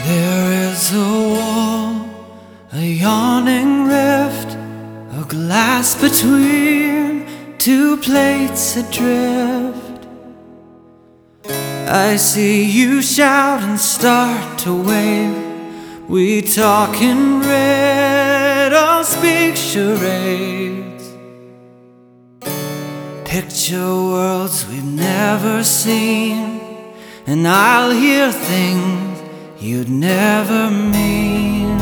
There is a wall, a yawning rift, a glass between two plates adrift. I see you shout and start to wave. We talk in riddles, speak charades, picture worlds we've never seen, and I'll hear things you'd never mean.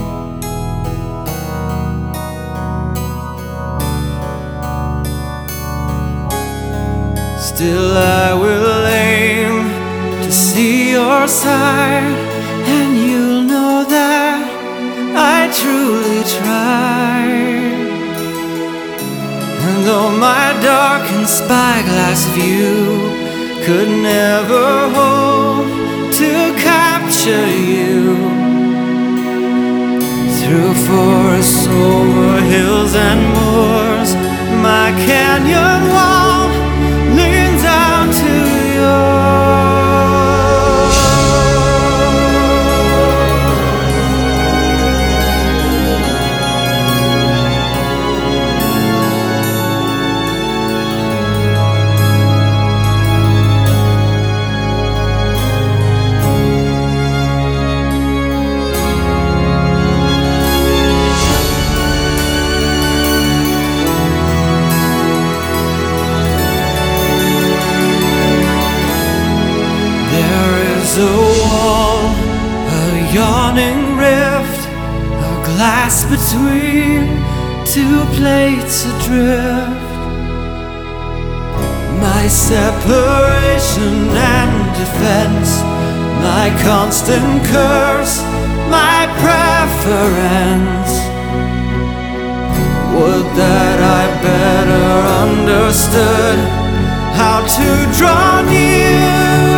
Still I will aim to see your side, and you'll know that I truly tried. And though my darkened spyglass view could never hope to capture you, through forests, over hills and moors, my canyon wall leans out to yours. A wall, a yawning rift, a glass between two plates adrift. My separation and defense, my constant curse, my preference. Would that I better understood how to draw near